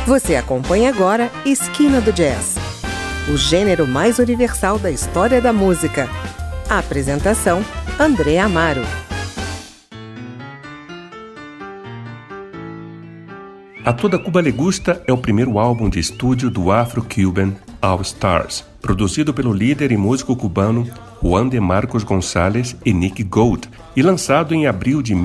Você acompanha agora Esquina do Jazz, o gênero mais universal da história da música. A apresentação, André Amaro. A Toda Cuba Le Gusta é o primeiro álbum de estúdio do Afro-Cuban All Stars, produzido pelo líder e músico cubano Juan de Marcos González e Nick Gold, e lançado em abril de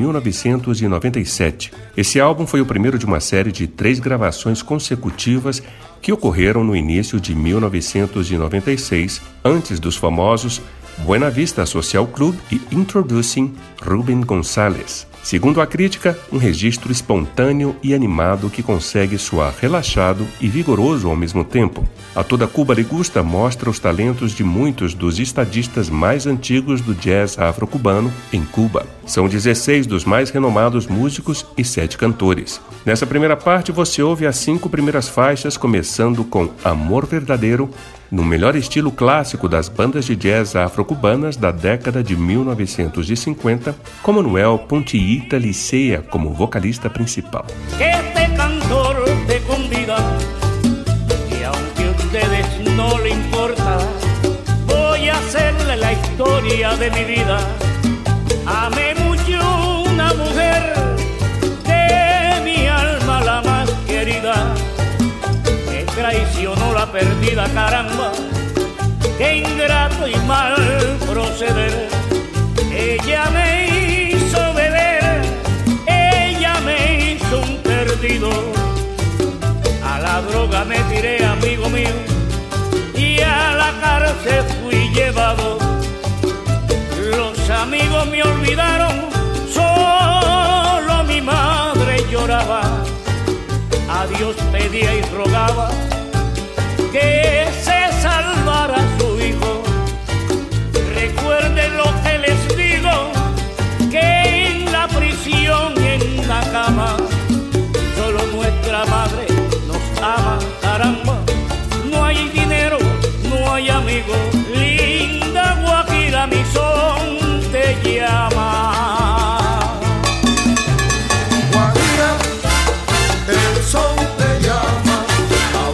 1997. Esse álbum foi o primeiro de uma série de 3 gravações consecutivas que ocorreram no início de 1996, antes dos famosos Buena Vista Social Club e Introducing Rubén González. Segundo a crítica, um registro espontâneo e animado que consegue soar relaxado e vigoroso ao mesmo tempo. A Toda Cuba Le Gusta mostra os talentos de muitos dos estadistas mais antigos do jazz afro-cubano em Cuba. São 16 dos mais renomados músicos e 7 cantores. Nessa primeira parte você ouve as 5 primeiras faixas, começando com Amor Verdadeiro, no melhor estilo clássico das bandas de jazz afro-cubanas da década de 1950, com Manuel Pontiita Licea como vocalista principal. Este cantor te convida, y aunque a ustedes no le importa, voy a hacerle la historia de mi vida. Amé mucho una mujer, de mi alma la más querida. Traicionó la perdida, caramba, qué ingrato y mal proceder. Ella me hizo beber, ella me hizo un perdido. A la droga me tiré, amigo mío, y a la cárcel fui llevado. Los amigos me olvidaron, solo mi madre lloraba. A Dios pedía y rogaba que se salvara su hijo. Recuerden lo que les digo, que en la prisión y en la cama solo nuestra madre nos ama, caramba. No hay dinero, no hay amigo, linda Guajira, mi son te llama. El son te llama,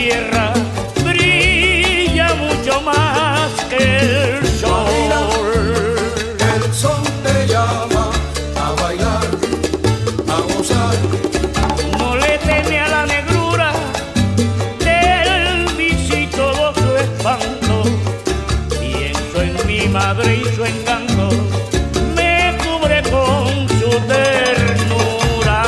tierra brilla mucho más que el sol. El sol te llama a bailar, a gozar. No le teme a la negrura del visito su espanto. Pienso en mi madre y su encanto me cubre con su ternura.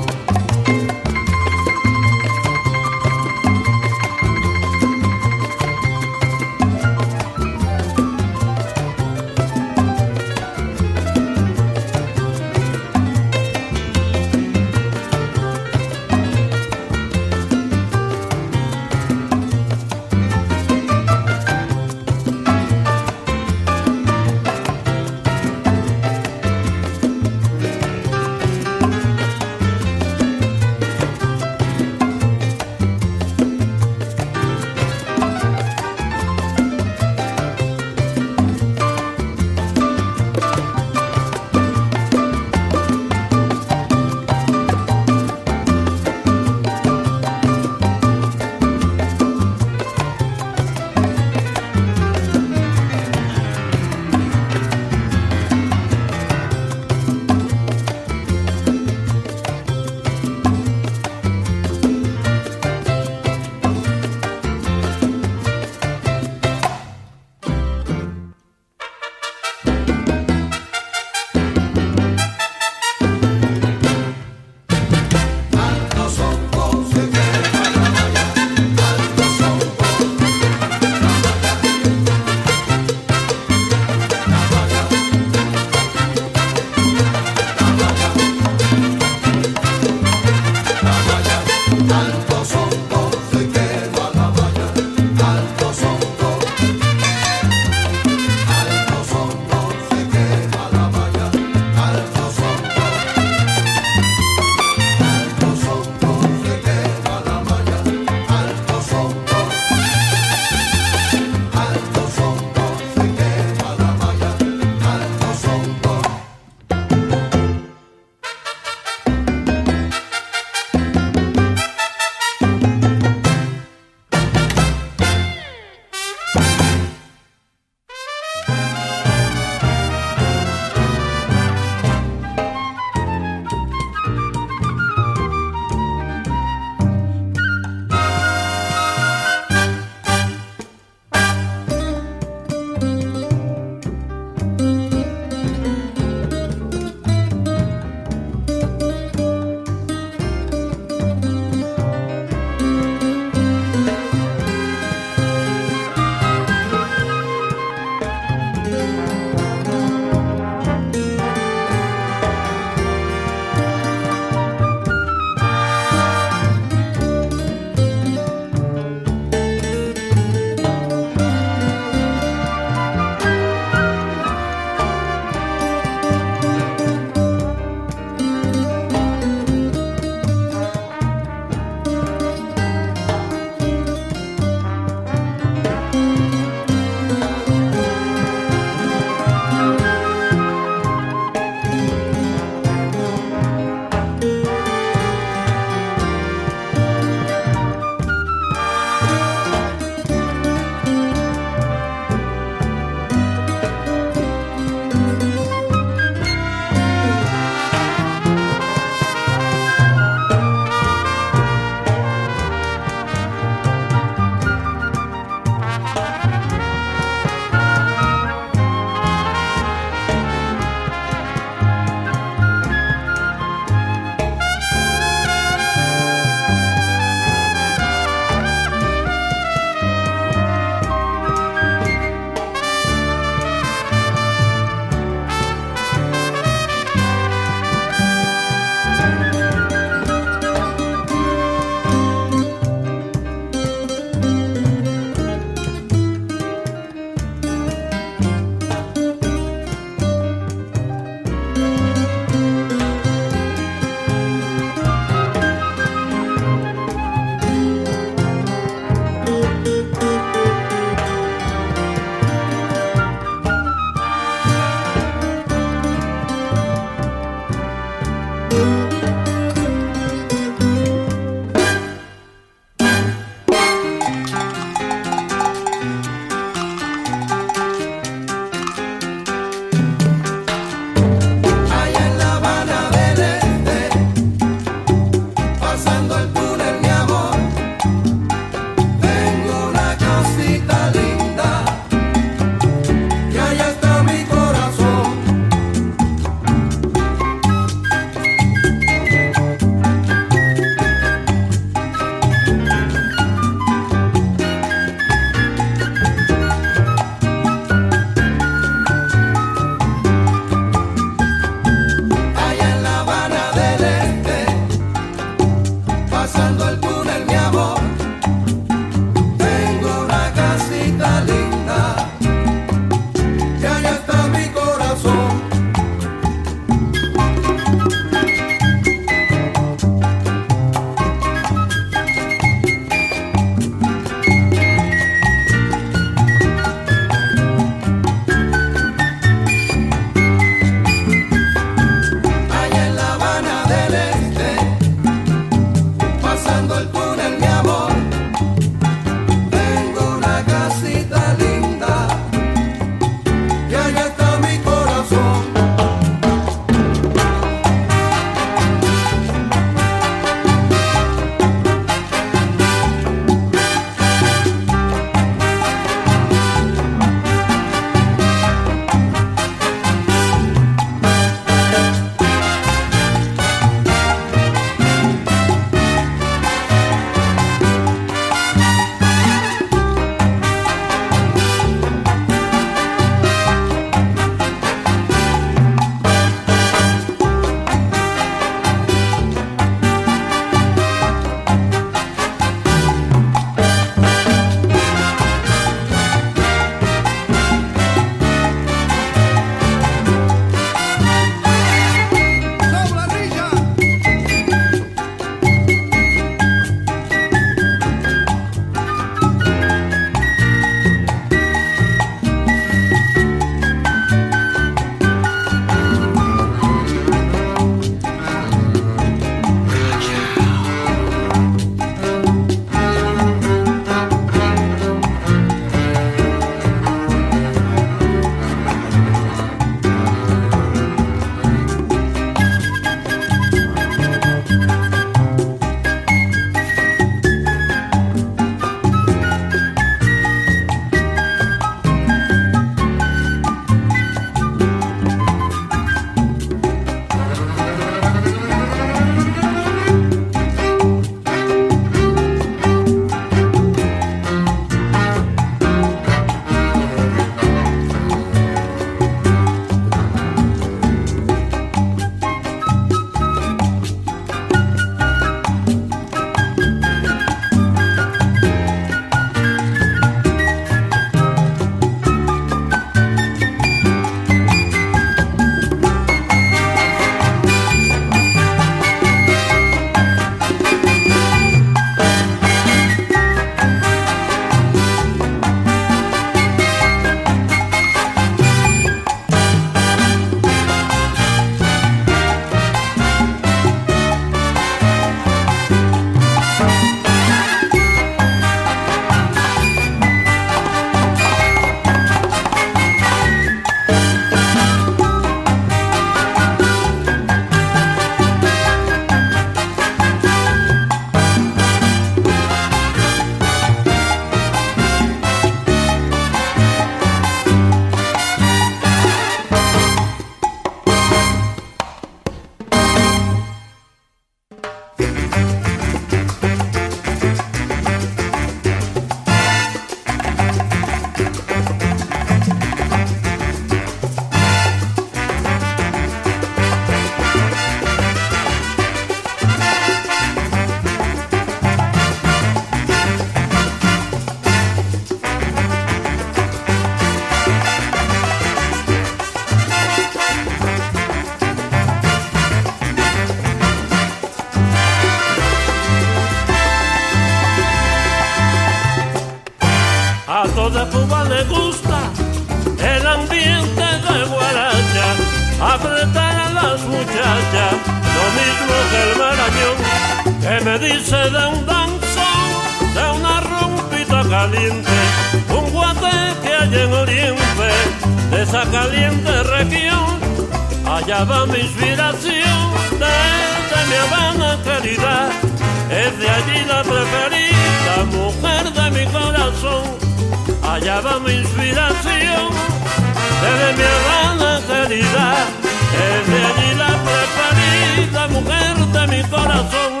Cuba le gusta el ambiente de guaracha, apretar a las muchachas, lo mismo que el marañón, que me dice de un danzón, de una rumpita caliente, un guate que hay en Oriente, de esa caliente región. Allá va mi inspiración, desde mi Habana querida, es de allí la preferida, mujer de mi corazón. Allá va mi inspiración, desde mi Habana querida, es de allí la preferida, mujer de mi corazón.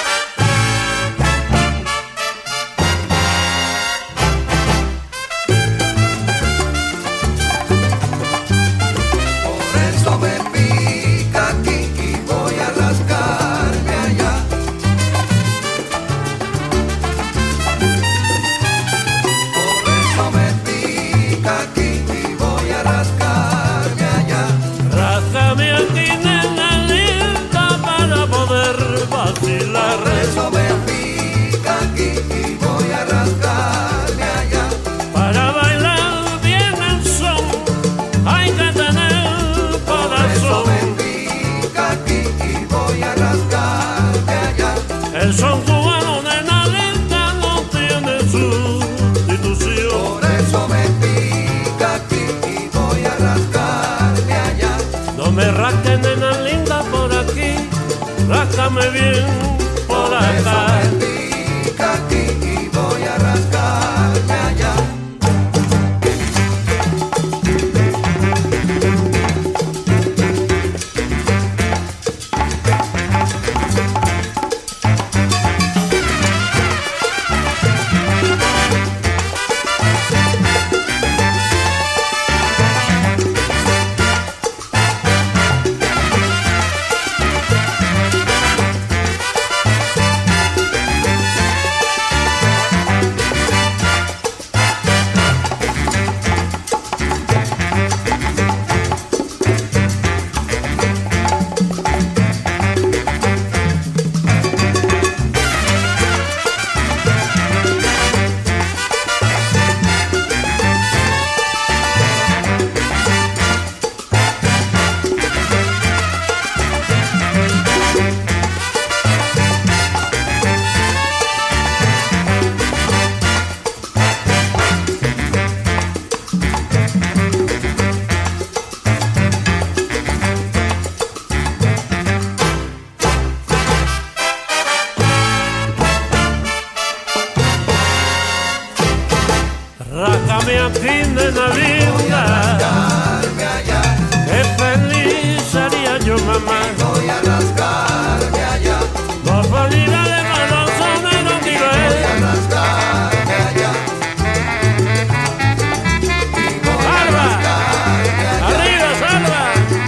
El son cubano de naleta no tiene sustitución. Por eso me pica aquí y voy a rascarme allá. No me rasques, nena linda, por aquí, ráscame bien por acá. Por eso me pica aquí y voy a rascarme allá. Rácame aquí, nena linda, qué feliz sería yo, mamá. Voy a rascarme allá. Por salida de Malonzones no Voy a quiero rascarme allá. Y voy a ¡Salva! rascarme allá. ¡Arriba, salva!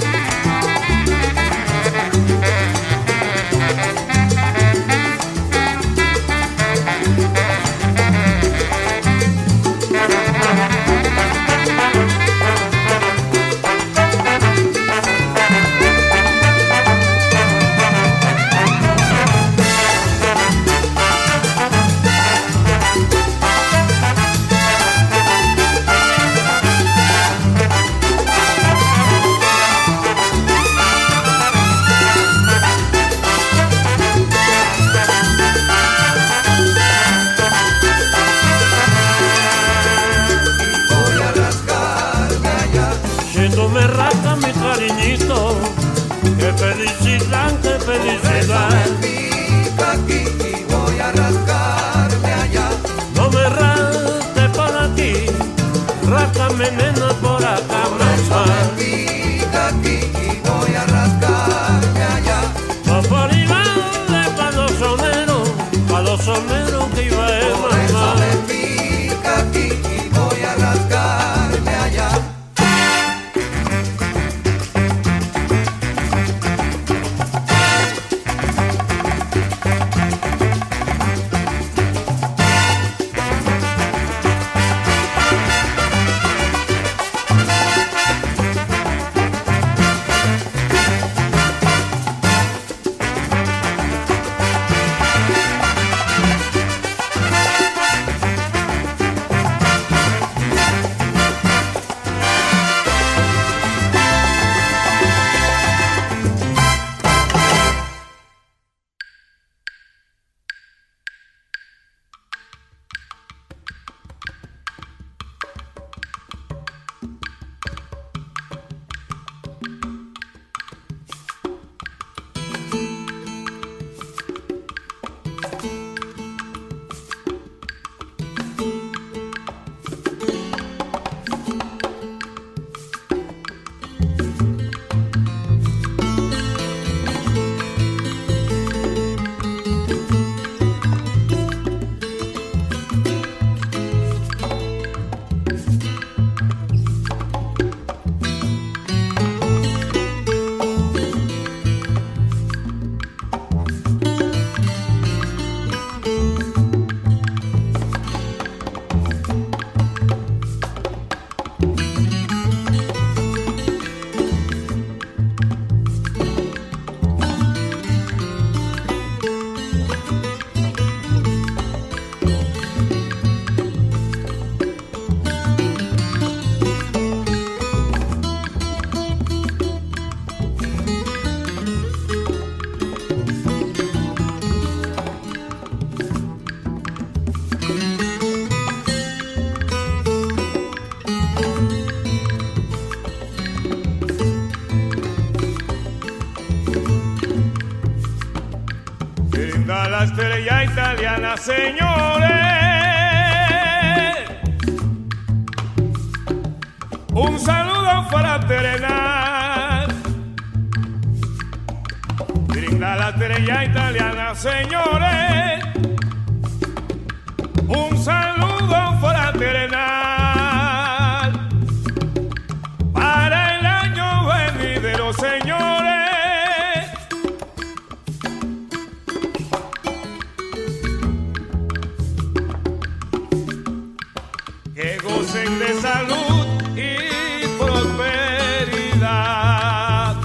Voy a rascarme allá. Si tú me rascas, mi cariñito, qué felicidad, qué Por eso felicidad. me pica aquí y voy a rascarme allá. No me rastes por aquí, ráscame, nena, por acá, Por eso mamá. me pica aquí y voy a rascarme allá. No por Ibarle pa' los soneros que iba a Por eso mamá. me pica aquí y voy a rascarme allá. estrella italiana, señores. Un saludo fraternal. Brinda la estrella italiana, señores. Un saludo fraternal para el año venidero, señores. Que gocen de salud y prosperidad.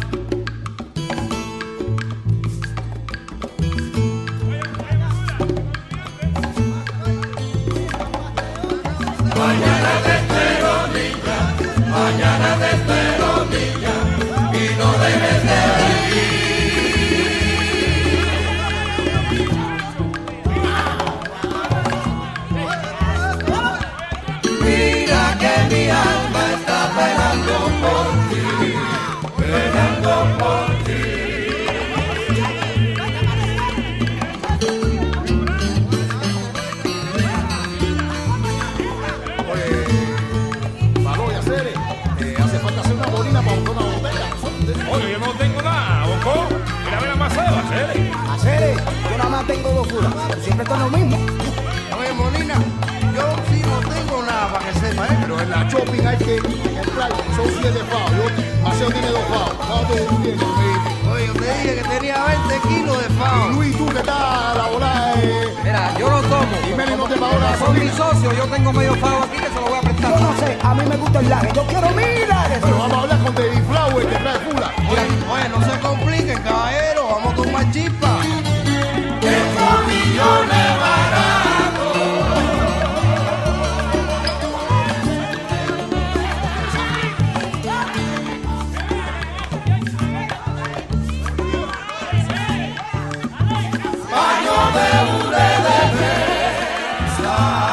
Mañana te espero, niña, mañana te espero, niña, y no debes de venir. Mira que mi alma está penando por ti, penando por ti. Oye, yo no tengo nada, Bonco. Mira, mira más Acere. Acere, yo nada más tengo 2 curas. Siempre está lo mismo. Oye, Molina, yo sí no tengo nada para que sepa, pero en la shopping hay que entrar. Son 7 pavos. Maceo tiene 2 pavos. ¿Cuánto tú tienes? Oye, yo te dije que tenía 20 kilos de fao. Y Luis, tú que estás a la volada. Mira, yo lo tomo. Y Meli no te pagó la Son mis gasolina. socios, yo tengo medio fao aquí que se lo voy a prestar. Yo no sé, a mí me gusta el lague. Yo quiero 1000 lagues. Pero vamos a hablar con David Flower que trae fula. Oye, no se compliquen, caballero. Vamos a tomar chispa. Estos millones baratos. Baño de hule de mesa.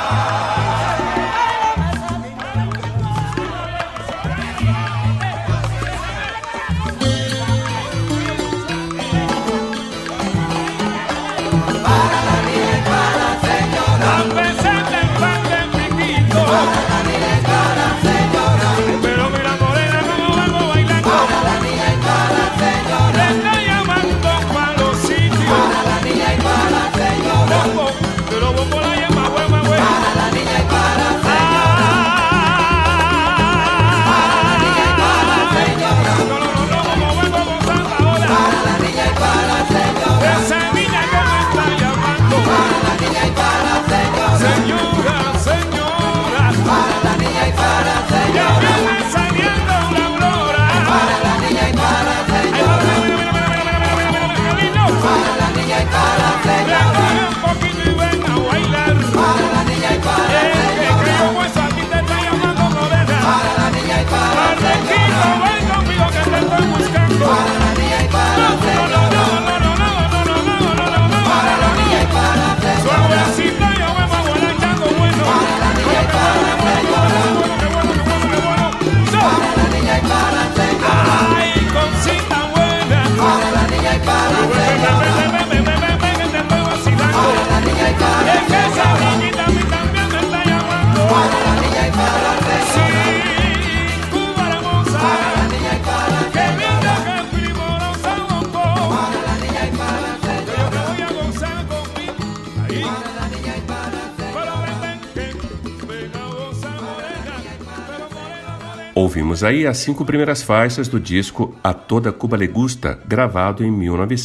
Ouvimos aí as 5 primeiras faixas do disco A Toda Cuba Le Gusta, gravado em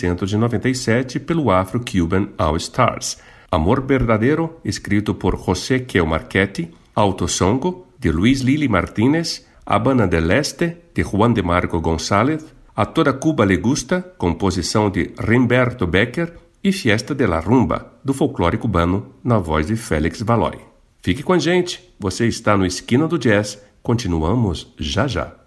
1997 pelo Afro-Cuban All Stars. Amor Verdadeiro, escrito por José Kel Marchetti, Autosongo, de Luis Lili Martínez, Habana del Este, de Juan de Marco González, A Toda Cuba Le Gusta, composição de Rimberto Becker, e Fiesta de la Rumba, do folclore cubano, na voz de Félix Valoy. Fique com a gente, você está no Esquina do Jazz, continuamos já já.